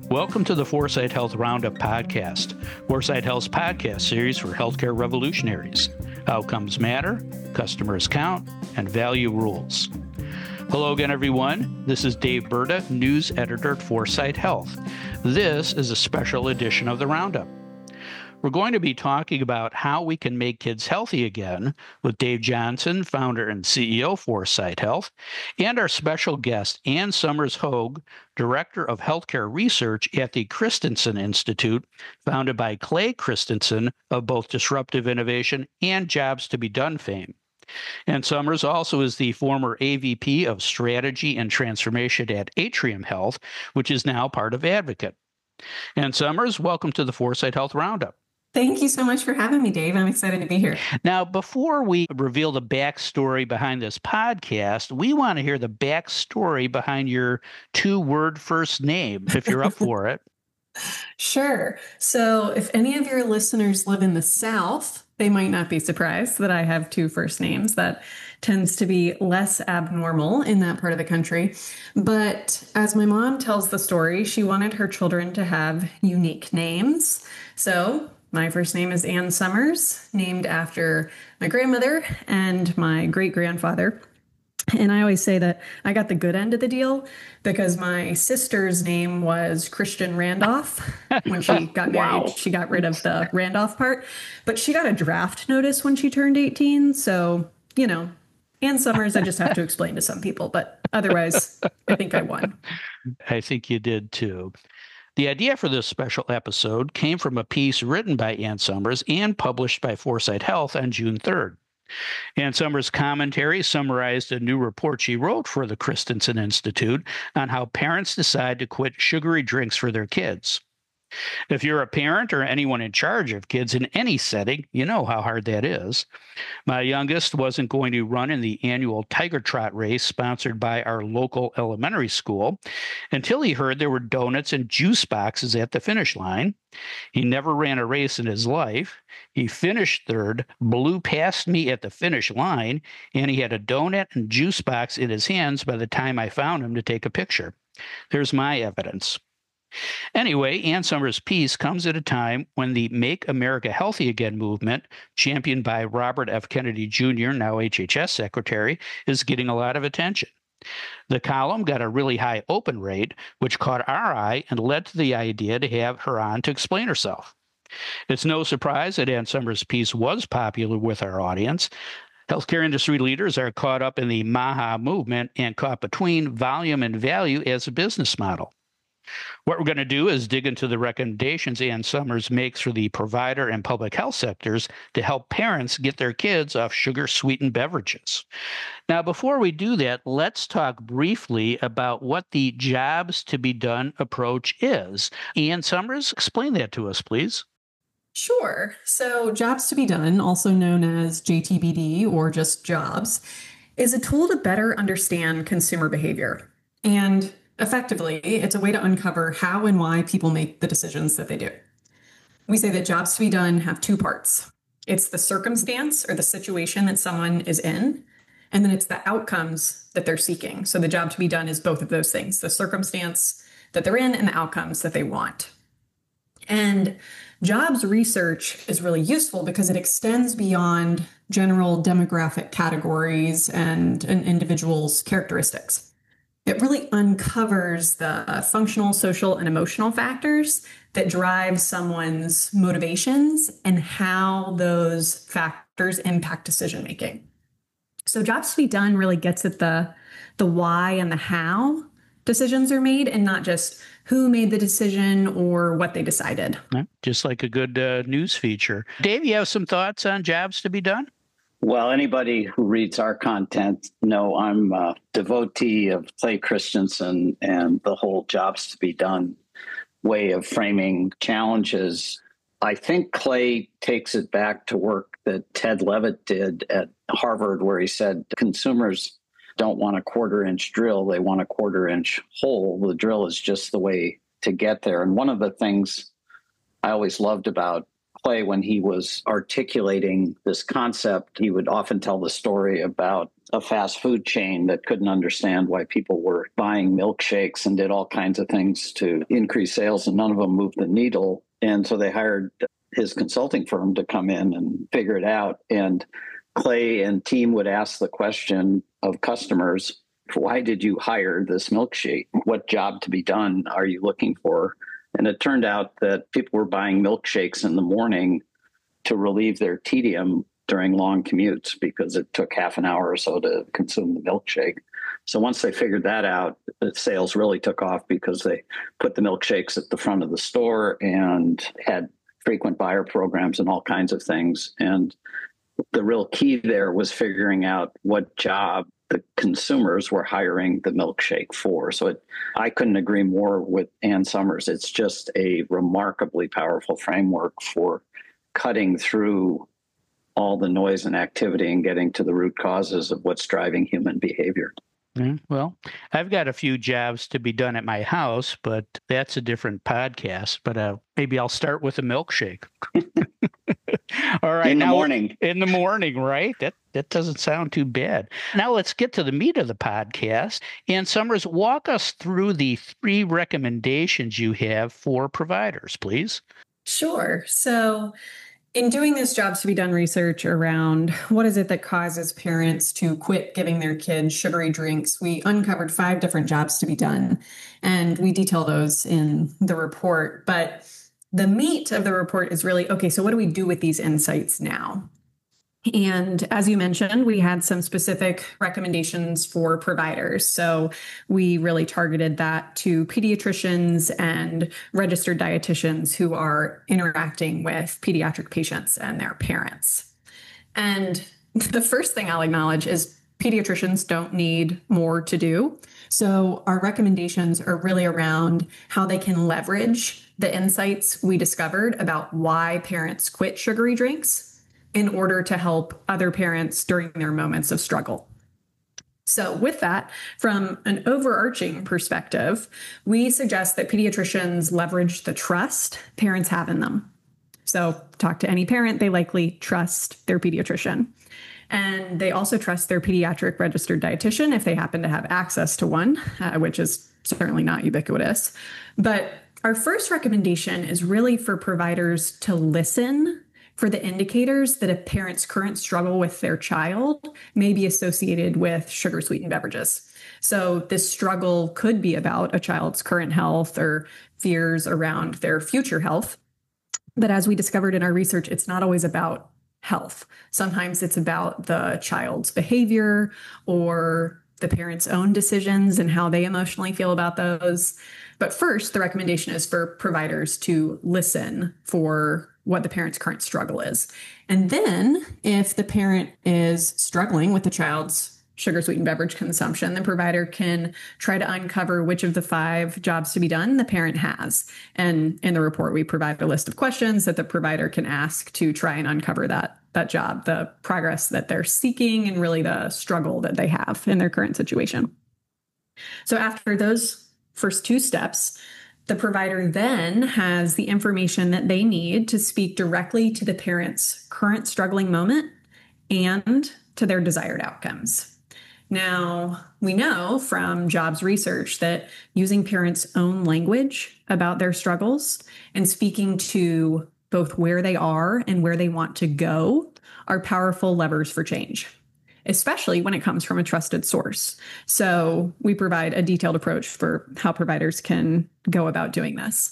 Welcome to the Foresight Health Roundup podcast, Foresight Health's podcast series for healthcare revolutionaries. Outcomes matter, customers count, and value rules. Hello again, everyone. This is Dave Burda, news editor at Foresight Health. This is a special edition of the Roundup. We're going to be talking about how we can make kids healthy again with Dave Johnson, founder and CEO of Foresight Health, and our special guest, Ann Summers-Hogue, Director of Healthcare Research at the Christensen Institute, founded by Clay Christensen of both Disruptive Innovation and Jobs to Be Done fame. Ann Summers also is the former AVP of Strategy and Transformation at Atrium Health, which is now part of Advocate. Ann Summers, welcome to the Foresight Health Roundup. Thank you so much for having me, Dave. I'm excited to be here. Now, before we reveal the backstory behind this podcast, we want to hear the backstory behind your two-word first name, if you're up for it. Sure. So if any of your listeners live in the South, they might not be surprised that I have two first names. That tends to be less abnormal in that part of the country. But as my mom tells the story, she wanted her children to have unique names. So my first name is Ann Summers, named after my grandmother and my great-grandfather. And I always say that I got the good end of the deal because my sister's name was Christian Randolph. When she got married, Wow. She got rid of the Randolph part. But she got a draft notice when she turned 18. So, Ann Summers, I just have to explain to some people. But otherwise, I think I won. I think you did too. The idea for this special episode came from a piece written by Ann Summers and published by Foresight Health on June 3rd. Ann Summers' commentary summarized a new report she wrote for the Christensen Institute on how parents decide to quit sugary drinks for their kids. If you're a parent or anyone in charge of kids in any setting, you know how hard that is. My youngest wasn't going to run in the annual Tiger Trot race sponsored by our local elementary school until he heard there were donuts and juice boxes at the finish line. He never ran a race in his life. He finished third, blew past me at the finish line, and he had a donut and juice box in his hands by the time I found him to take a picture. There's my evidence. Anyway, Ann Summers' piece comes at a time when the Make America Healthy Again movement, championed by Robert F. Kennedy Jr., now HHS Secretary, is getting a lot of attention. The column got a really high open rate, which caught our eye and led to the idea to have her on to explain herself. It's no surprise that Ann Summers' piece was popular with our audience. Healthcare industry leaders are caught up in the MAHA movement and caught between volume and value as a business model. What we're going to do is dig into the recommendations Ann Summers makes for the provider and public health sectors to help parents get their kids off sugar-sweetened beverages. Now, before we do that, let's talk briefly about what the Jobs to Be Done approach is. Ann Summers, explain that to us, please. Sure. So Jobs to Be Done, also known as JTBD or just Jobs, is a tool to better understand consumer behavior. And effectively, it's a way to uncover how and why people make the decisions that they do. We say that Jobs to Be Done have two parts. It's the circumstance or the situation that someone is in, and then it's the outcomes that they're seeking. So the job to be done is both of those things, the circumstance that they're in and the outcomes that they want. And jobs research is really useful because it extends beyond general demographic categories and an individual's characteristics. It really uncovers the functional, social, and emotional factors that drive someone's motivations and how those factors impact decision-making. So Jobs to Be Done really gets at the why and the how decisions are made and not just who made the decision or what they decided. Just like a good news feature. Dave, you have some thoughts on Jobs to Be Done? Well, anybody who reads our content know I'm a devotee of Clay Christensen and the whole Jobs to Be Done way of framing challenges. I think Clay takes it back to work that Ted Levitt did at Harvard, where he said consumers don't want a quarter-inch drill, they want a quarter-inch hole. The drill is just the way to get there. And one of the things I always loved about Clay, when he was articulating this concept, he would often tell the story about a fast food chain that couldn't understand why people were buying milkshakes and did all kinds of things to increase sales, and none of them moved the needle. And so they hired his consulting firm to come in and figure it out. And Clay and team would ask the question of customers, why did you hire this milkshake? What job to be done are you looking for? And it turned out that people were buying milkshakes in the morning to relieve their tedium during long commutes because it took half an hour or so to consume the milkshake. So once they figured that out, the sales really took off because they put the milkshakes at the front of the store and had frequent buyer programs and all kinds of things. And the real key there was figuring out what job the consumers were hiring the milkshake for. So I couldn't agree more with Ann Summers. It's just a remarkably powerful framework for cutting through all the noise and activity and getting to the root causes of what's driving human behavior. Well, I've got a few jobs to be done at my house, but that's a different podcast. But maybe I'll start with a milkshake. All right. In the morning. In the morning, right? That doesn't sound too bad. Now let's get to the meat of the podcast. Ann Summers, walk us through the 3 recommendations you have for providers, please. Sure. So in doing this jobs to be done research around what is it that causes parents to quit giving their kids sugary drinks, we uncovered 5 different jobs to be done, and we detail those in the report. But the meat of the report is really, okay, so what do we do with these insights now? And as you mentioned, we had some specific recommendations for providers. So we really targeted that to pediatricians and registered dietitians who are interacting with pediatric patients and their parents. And the first thing I'll acknowledge is pediatricians don't need more to do. So our recommendations are really around how they can leverage the insights we discovered about why parents quit sugary drinks in order to help other parents during their moments of struggle. So with that, from an overarching perspective, we suggest that pediatricians leverage the trust parents have in them. So talk to any parent, they likely trust their pediatrician. And they also trust their pediatric registered dietitian if they happen to have access to one, which is certainly not ubiquitous. But our first recommendation is really for providers to listen for the indicators that a parent's current struggle with their child may be associated with sugar-sweetened beverages. So this struggle could be about a child's current health or fears around their future health. But as we discovered in our research, it's not always about health. Sometimes it's about the child's behavior or the parent's own decisions and how they emotionally feel about those. But first, the recommendation is for providers to listen for what the parent's current struggle is. And then if the parent is struggling with the child's sugar-sweetened beverage consumption, the provider can try to uncover which of the 5 jobs to be done the parent has. And in the report, we provide a list of questions that the provider can ask to try and uncover that job, the progress that they're seeking, and really the struggle that they have in their current situation. So after those first 2 steps, the provider then has the information that they need to speak directly to the parent's current struggling moment and to their desired outcomes. Now, we know from jobs research that using parents' own language about their struggles and speaking to both where they are and where they want to go are powerful levers for change, especially when it comes from a trusted source. So we provide a detailed approach for how providers can go about doing this.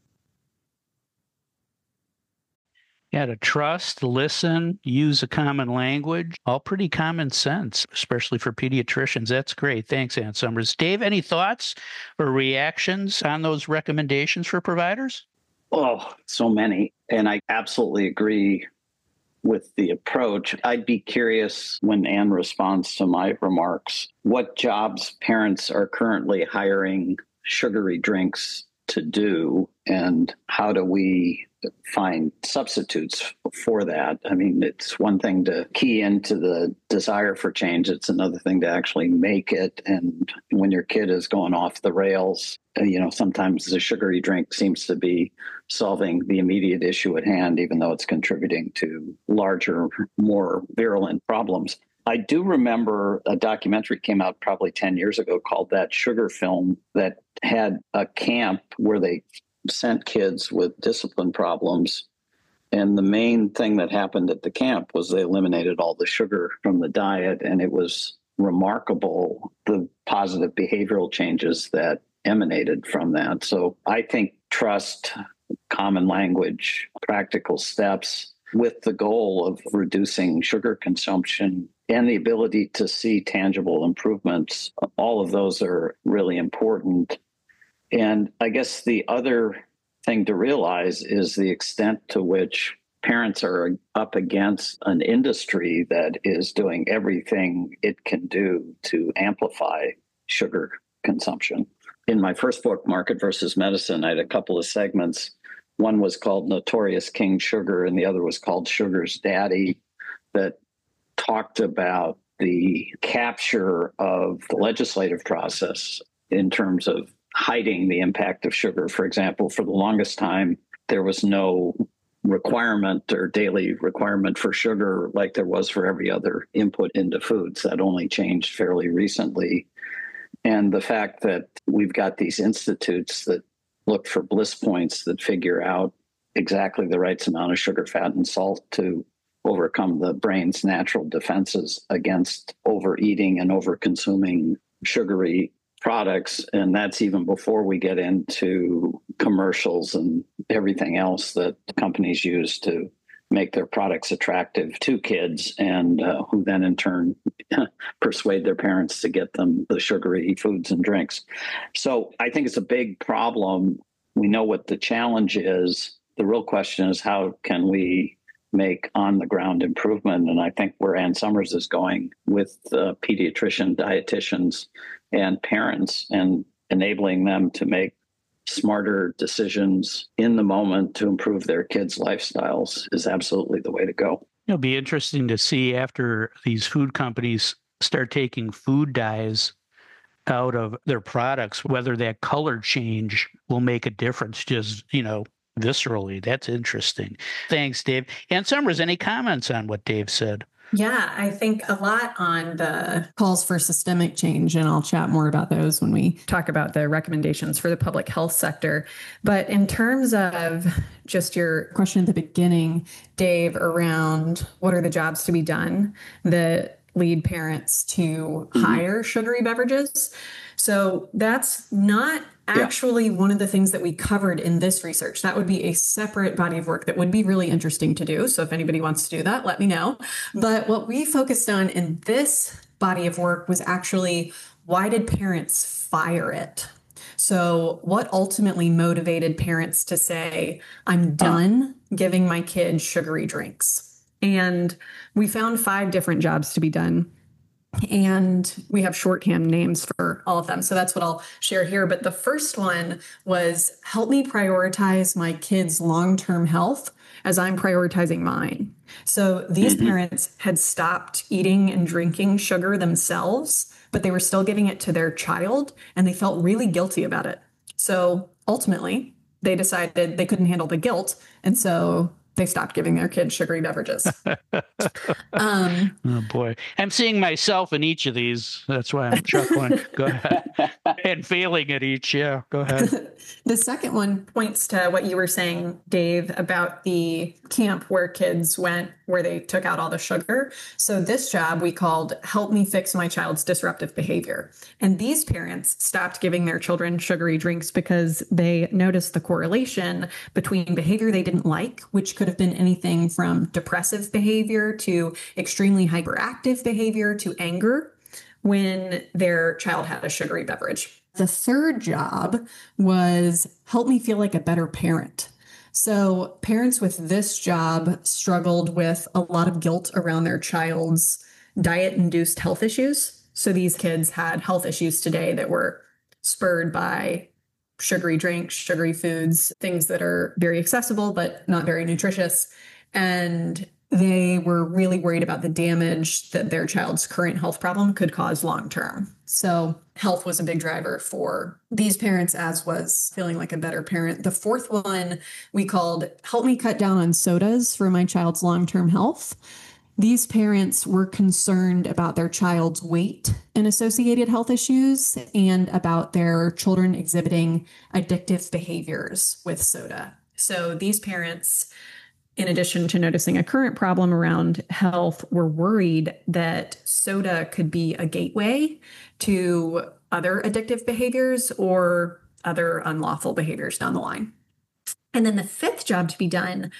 Yeah, to trust, listen, use a common language, all pretty common sense, especially for pediatricians. That's great. Thanks, Ann Summers. Dave, any thoughts or reactions on those recommendations for providers? Oh, so many. And I absolutely agree with the approach. I'd be curious when Ann responds to my remarks, what jobs parents are currently hiring sugary drinks to do and how do we find substitutes for that? I mean, it's one thing to key into the desire for change. It's another thing to actually make it. And when your kid is going off the rails, sometimes the sugary drink seems to be solving the immediate issue at hand, even though it's contributing to larger, more virulent problems. I do remember a documentary came out probably 10 years ago called That Sugar Film that had a camp where they sent kids with discipline problems. And the main thing that happened at the camp was they eliminated all the sugar from the diet. And it was remarkable, the positive behavioral changes that emanated from that. So I think trust, common language, practical steps with the goal of reducing sugar consumption and the ability to see tangible improvements, all of those are really important. And I guess the other thing to realize is the extent to which parents are up against an industry that is doing everything it can do to amplify sugar consumption. In my first book, Market versus Medicine, I had a couple of segments. One was called Notorious King Sugar, and the other was called Sugar's Daddy, that talked about the capture of the legislative process in terms of hiding the impact of sugar. For example, for the longest time, there was no requirement or daily requirement for sugar like there was for every other input into foods. That only changed fairly recently. And the fact that we've got these institutes that look for bliss points that figure out exactly the right amount of sugar, fat, and salt to overcome the brain's natural defenses against overeating and overconsuming sugary products. And that's even before we get into commercials and everything else that companies use to make their products attractive to kids, and who then in turn persuade their parents to get them the sugary foods and drinks. So I think it's a big problem. We know what the challenge is. The real question is, how can we make on-the-ground improvement? And I think where Ann Summers is going with pediatrician, dietitians, and parents, and enabling them to make smarter decisions in the moment to improve their kids' lifestyles is absolutely the way to go. It'll be interesting to see after these food companies start taking food dyes out of their products, whether that color change will make a difference, just, viscerally. That's interesting. Thanks, Dave. Ann Summers, any comments on what Dave said? Yeah, I think a lot on the calls for systemic change, and I'll chat more about those when we talk about the recommendations for the public health sector. But in terms of just your question at the beginning, Dave, around what are the jobs to be done that lead parents to higher sugary beverages. So that's not actually one of the things that we covered in this research. That would be a separate body of work that would be really interesting to do. So if anybody wants to do that, let me know. But what we focused on in this body of work was actually, why did parents fire it? So what ultimately motivated parents to say, I'm done giving my kid sugary drinks? And we found 5 different jobs to be done. And we have shorthand names for all of them. So that's what I'll share here. But the first one was, help me prioritize my kids' long-term health as I'm prioritizing mine. So these parents had stopped eating and drinking sugar themselves, but they were still giving it to their child, and they felt really guilty about it. So ultimately, they decided they couldn't handle the guilt. And so they stopped giving their kids sugary beverages. Oh, boy. I'm seeing myself in each of these. That's why I'm chuckling. Go ahead. And failing at each. Yeah, go ahead. The second one points to what you were saying, Dave, about the camp where kids went, where they took out all the sugar. So this job we called Help Me Fix My Child's Disruptive Behavior. And these parents stopped giving their children sugary drinks because they noticed the correlation between behavior they didn't like, which could have been anything from depressive behavior to extremely hyperactive behavior to anger, when their child had a sugary beverage. The third job was help me feel like a better parent. So parents with this job struggled with a lot of guilt around their child's diet-induced health issues. So these kids had health issues today that were spurred by sugary drinks, sugary foods, things that are very accessible but not very nutritious. And they were really worried about the damage that their child's current health problem could cause long term. So health was a big driver for these parents, as was feeling like a better parent. The fourth one we called Help Me Cut Down on Sodas for My Child's Long-Term Health. These parents were concerned about their child's weight and associated health issues and about their children exhibiting addictive behaviors with soda. So these parents, in addition to noticing a current problem around health, were worried that soda could be a gateway to other addictive behaviors or other unlawful behaviors down the line. And then the fifth job to be done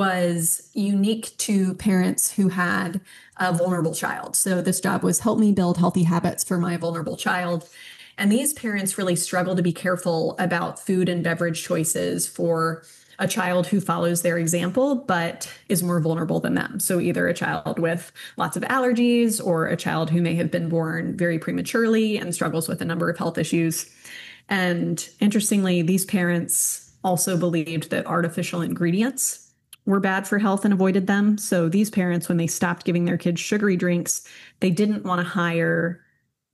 was unique to parents who had a vulnerable child. So this job was help me build healthy habits for my vulnerable child. And these parents really struggle to be careful about food and beverage choices for a child who follows their example, but is more vulnerable than them. So either a child with lots of allergies or a child who may have been born very prematurely and struggles with a number of health issues. And interestingly, these parents also believed that artificial ingredients were bad for health and avoided them. So these parents, when they stopped giving their kids sugary drinks, they didn't want to hire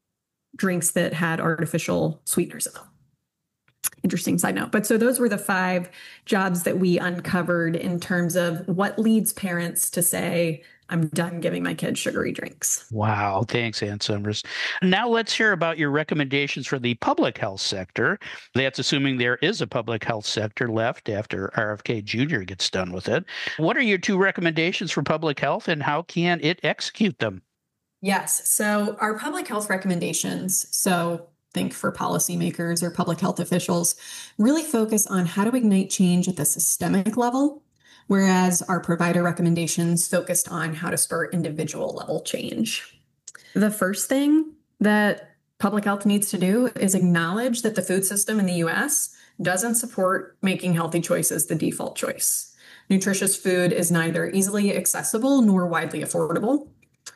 drinks that had artificial sweeteners in them. Interesting side note. But so those were the 5 jobs that we uncovered in terms of what leads parents to say, I'm done giving my kids sugary drinks. Wow. Thanks, Ann Summers. Now let's hear about your recommendations for the public health sector. That's assuming there is a public health sector left after RFK Jr. gets done with it. What are your 2 recommendations for public health and how can it execute them? Yes. So our public health recommendations, so think for policymakers or public health officials, really focus on how to ignite change at the systemic level, whereas our provider recommendations focused on how to spur individual level change. The first thing that public health needs to do is acknowledge that the food system in the US doesn't support making healthy choices the default choice. Nutritious food is neither easily accessible nor widely affordable.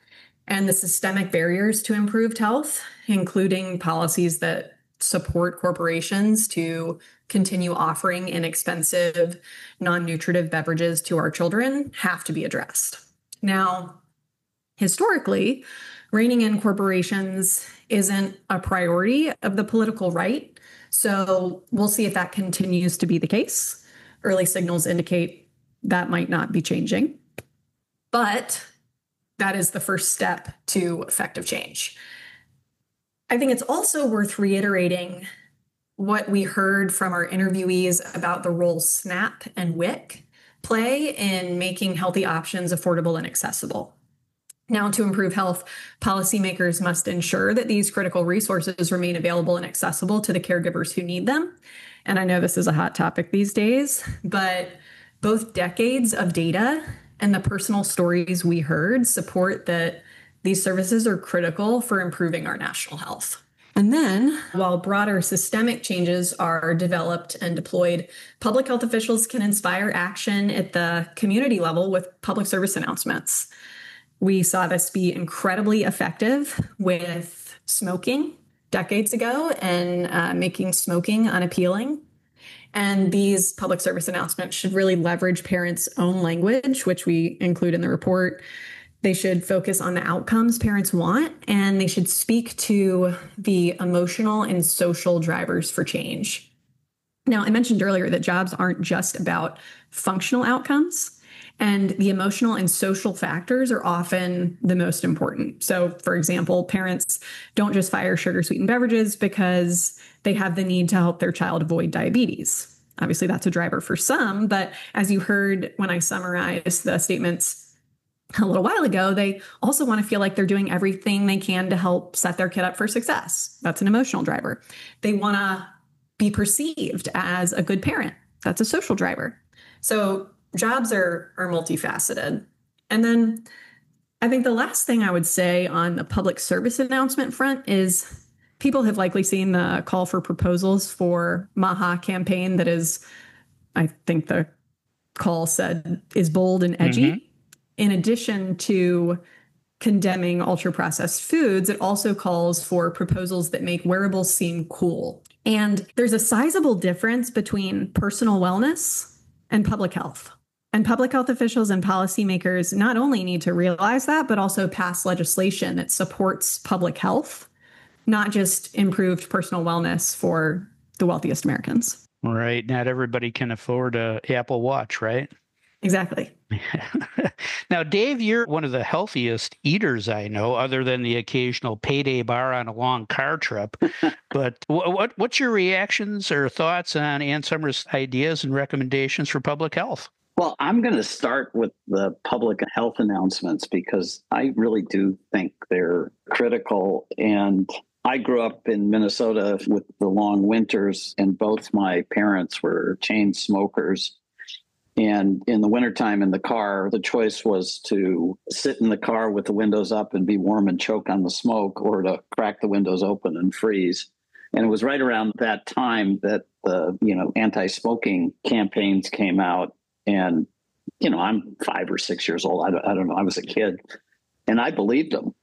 And the systemic barriers to improved health, including policies that support corporations to continue offering inexpensive, non-nutritive beverages to our children, have to be addressed. Now, historically, reining in corporations isn't a priority of the political right. So we'll see if that continues to be the case. Early signals indicate that might not be changing. But that is the first step to effective change. I think it's also worth reiterating what we heard from our interviewees about the role SNAP and WIC play in making healthy options affordable and accessible. Now, to improve health, policymakers must ensure that these critical resources remain available and accessible to the caregivers who need them. And I know this is a hot topic these days, but both decades of data and the personal stories we heard support that these services are critical for improving our national health. And then, while broader systemic changes are developed and deployed, public health officials can inspire action at the community level with public service announcements. We saw this be incredibly effective with smoking decades ago and making smoking unappealing. And these public service announcements should really leverage parents' own language, which we include in the report. They should focus on the outcomes parents want, and they should speak to the emotional and social drivers for change. Now, I mentioned earlier that jobs aren't just about functional outcomes, and the emotional and social factors are often the most important. So, for example, parents don't just fire sugar-sweetened beverages because they have the need to help their child avoid diabetes. Obviously, that's a driver for some, but as you heard when I summarized the statements a little while ago, they also want to feel like they're doing everything they can to help set their kid up for success. That's an emotional driver. They want to be perceived as a good parent. That's a social driver. So jobs are multifaceted. And then I think the last thing I would say on the public service announcement front is people have likely seen the call for proposals for MAHA campaign that is, I think the call said, is bold and edgy. Mm-hmm. In addition to condemning ultra-processed foods, it also calls for proposals that make wearables seem cool And there's a sizable difference between personal wellness and public health. And public health officials and policymakers not only need to realize that, but also pass legislation that supports public health, not just improved personal wellness for the wealthiest Americans. Right. Not everybody can afford a Apple Watch, right? Exactly. Now, Dave, you're one of the healthiest eaters I know, other than the occasional payday bar on a long car trip. But what's your reactions or thoughts on Ann Summers' ideas and recommendations for public health? Well, I'm going to start with the public health announcements because I really do think they're critical. And I grew up in Minnesota with the long winters, and both my parents were chain smokers. And in the wintertime in the car, the choice was to sit in the car with the windows up and be warm and choke on the smoke, or to crack the windows open and freeze. And it was right around that time that the, anti-smoking campaigns came out. And, I'm 5 or 6 years old. I don't know. I was a kid. And I believed them.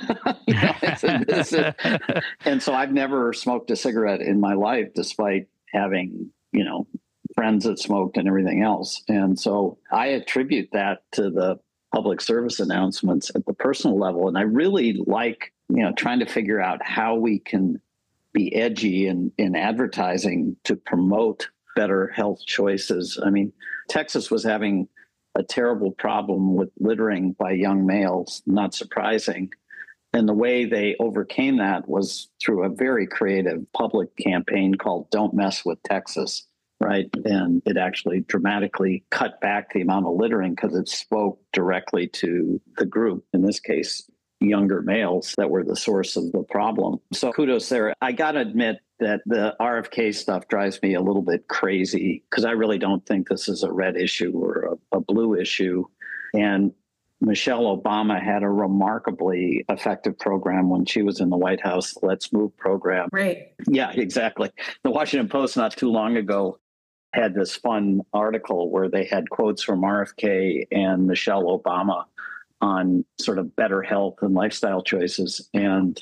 And so I've never smoked a cigarette in my life, despite having, friends that smoked and everything else. And so I attribute that to the public service announcements at the personal level. And I really like, trying to figure out how we can be edgy in advertising to promote better health choices. I mean, Texas was having a terrible problem with littering by young males, not surprising. And the way they overcame that was through a very creative public campaign called Don't Mess with Texas, right? And it actually dramatically cut back the amount of littering because it spoke directly to the group, in this case, younger males that were the source of the problem. So kudos there. I got to admit that the RFK stuff drives me a little bit crazy because I really don't think this is a red issue or a blue issue. And Michelle Obama had a remarkably effective program when she was in the White House, Let's Move program. Right. Yeah, exactly. The Washington Post not too long ago had this fun article where they had quotes from RFK and Michelle Obama on sort of better health and lifestyle choices. And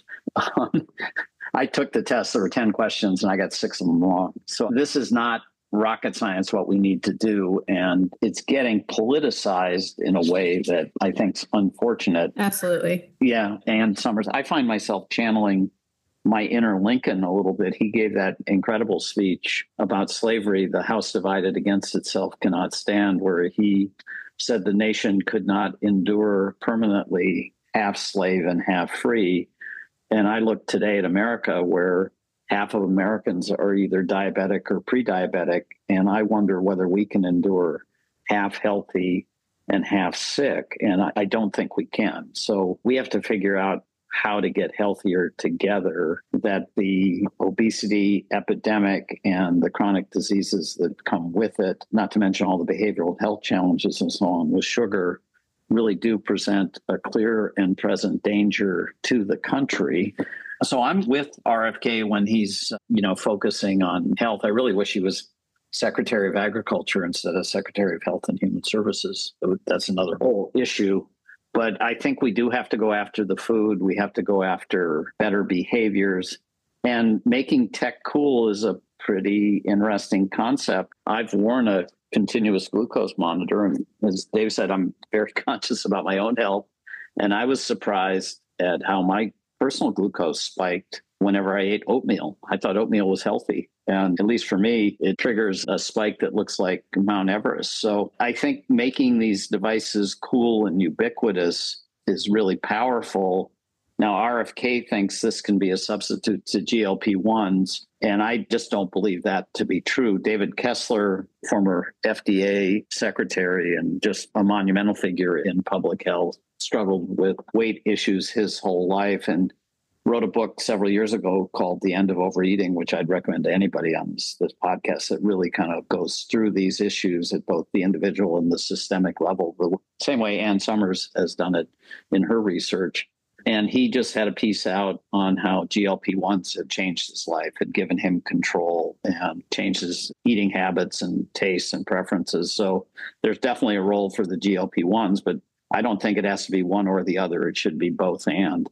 I took the test. There were 10 questions and I got 6 of them wrong. So this is not rocket science, what we need to do. And it's getting politicized in a way that I think is unfortunate. Absolutely. Yeah. Ann Summers, I find myself channeling my inner Lincoln a little bit. He gave that incredible speech about slavery, "The house divided against itself cannot stand," where he said the nation could not endure permanently half slave and half free. And I look today at America where half of Americans are either diabetic or pre-diabetic. And I wonder whether we can endure half healthy and half sick. And I don't think we can. So we have to figure out how to get healthier together, that the obesity epidemic and the chronic diseases that come with it, not to mention all the behavioral health challenges and so on with sugar, really do present a clear and present danger to the country. So I'm with RFK when he's, focusing on health. I really wish he was Secretary of Agriculture instead of Secretary of Health and Human Services. That's another whole issue. But I think we do have to go after the food. We have to go after better behaviors. And making tech cool is a pretty interesting concept. I've worn a continuous glucose monitor. And as Dave said, I'm very conscious about my own health. And I was surprised at how my personal glucose spiked whenever I ate oatmeal. I thought oatmeal was healthy. And at least for me, it triggers a spike that looks like Mount Everest. So I think making these devices cool and ubiquitous is really powerful. Now, RFK thinks this can be a substitute to GLP-1s, and I just don't believe that to be true. David Kessler, former FDA secretary and just a monumental figure in public health, struggled with weight issues his whole life and wrote a book several years ago called The End of Overeating, which I'd recommend to anybody on this podcast, that really kind of goes through these issues at both the individual and the systemic level, the same way Ann Summers has done it in her research. And he just had a piece out on how GLP-1s had changed his life, had given him control and changed his eating habits and tastes and preferences. So there's definitely a role for the GLP-1s, but I don't think it has to be one or the other. It should be both and.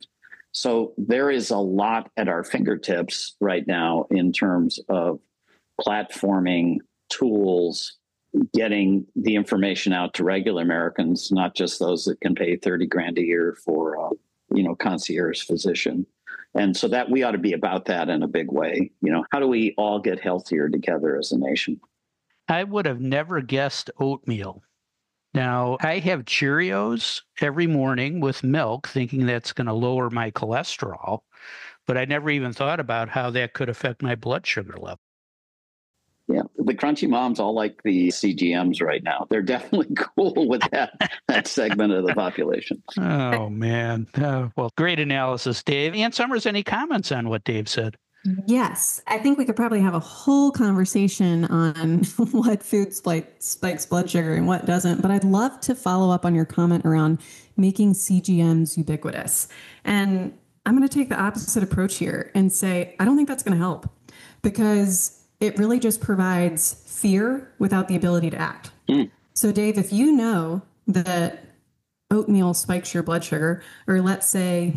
So there is a lot at our fingertips right now in terms of platforming tools, getting the information out to regular Americans, not just those that can pay 30 grand a year for, concierge physician. And so that we ought to be about that in a big way. How do we all get healthier together as a nation? I would have never guessed oatmeal. Now, I have Cheerios every morning with milk, thinking that's going to lower my cholesterol, but I never even thought about how that could affect my blood sugar level. Yeah, the crunchy moms all like the CGMs right now. They're definitely cool with that segment of the population. Oh, man. Well, great analysis, Dave. Ann Summers, any comments on what Dave said? Yes, I think we could probably have a whole conversation on what food spikes blood sugar and what doesn't. But I'd love to follow up on your comment around making CGMs ubiquitous. And I'm going to take the opposite approach here and say, I don't think that's going to help, because it really just provides fear without the ability to act. So, Dave, if you know that oatmeal spikes your blood sugar, or let's say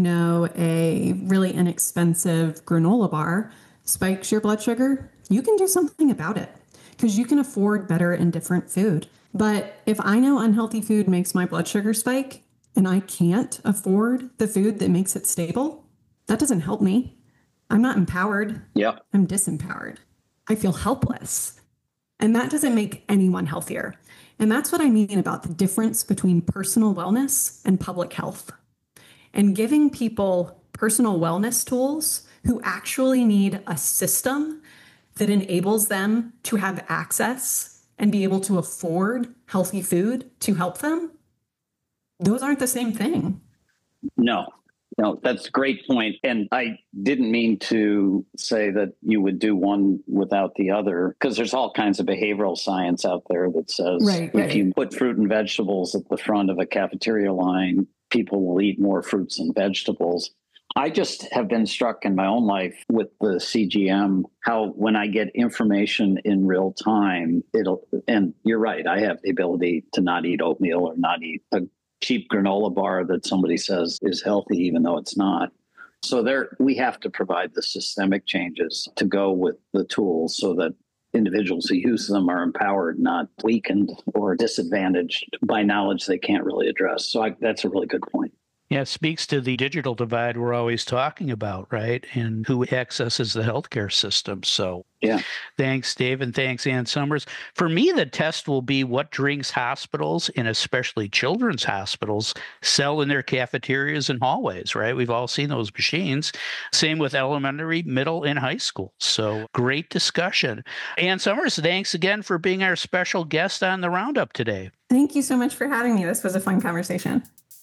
a really inexpensive granola bar spikes your blood sugar, you can do something about it because you can afford better and different food. But if I know unhealthy food makes my blood sugar spike and I can't afford the food that makes it stable, that doesn't help me. I'm not empowered. Yeah. I'm disempowered. I feel helpless. And that doesn't make anyone healthier. And that's what I mean about the difference between personal wellness and public health. And giving people personal wellness tools who actually need a system that enables them to have access and be able to afford healthy food to help them, those aren't the same thing. No, that's a great point. And I didn't mean to say that you would do one without the other, because there's all kinds of behavioral science out there that says if you put fruit and vegetables at the front of a cafeteria line, people will eat more fruits and vegetables. I just have been struck in my own life with the CGM, how when I get information in real time, and you're right, I have the ability to not eat oatmeal or not eat a cheap granola bar that somebody says is healthy, even though it's not. So we have to provide the systemic changes to go with the tools so that individuals who use them are empowered, not weakened or disadvantaged by knowledge they can't really address. So that's a really good point. Yeah, it speaks to the digital divide we're always talking about, right? And who accesses the healthcare system. So yeah, thanks, Dave, and thanks, Ann Summers. For me, the test will be what drinks hospitals, and especially children's hospitals, sell in their cafeterias and hallways, right? We've all seen those machines. Same with elementary, middle, and high school. So great discussion. Ann Summers, thanks again for being our special guest on the Roundup today. Thank you so much for having me. This was a fun conversation.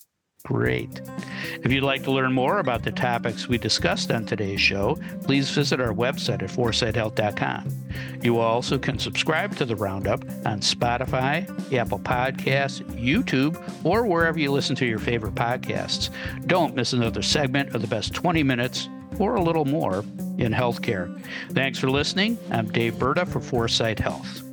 Great. If you'd like to learn more about the topics we discussed on today's show, please visit our website at foresighthealth.com. You also can subscribe to the Roundup on Spotify, Apple Podcasts, YouTube, or wherever you listen to your favorite podcasts. Don't miss another segment of the best 20 minutes or a little more in healthcare. Thanks for listening. I'm Dave Burda for Foresight Health.